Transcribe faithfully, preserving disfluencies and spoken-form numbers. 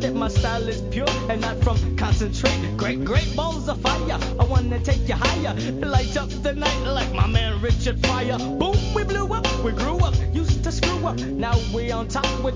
that my style is pure and not from concentrate. Great, great balls of fire. I wanna take you higher. Light up the night like my man Richard Pryor. Boom, we blew up, we grew up, used to screw up. Now we on top with